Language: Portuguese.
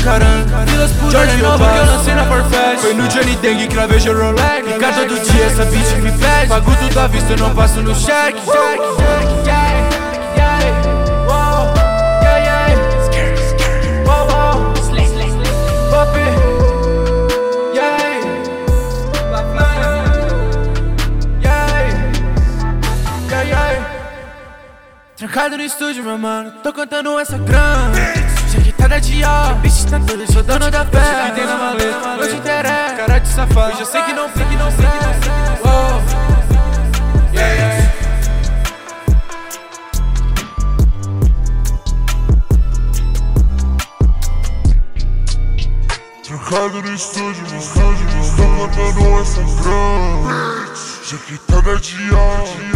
encarando filas por Jorge Nova que eu lancei na Farfetch. Foi no Johnny Deng que lavejei o Rolex. E cada todo dia essa bitch me pede. Pago tudo à vista, eu não passo no cheque. Trancado no estúdio, meu mano, tô contando essa grana. Chequitada de ó, bicho tá tudo, sou dono da fé. Que tem na maleta, não te interessa. Cara de safado, eu já sei que não fica, que não presta. Trancado no estúdio, tô contando essa grana. Chequitada de ó.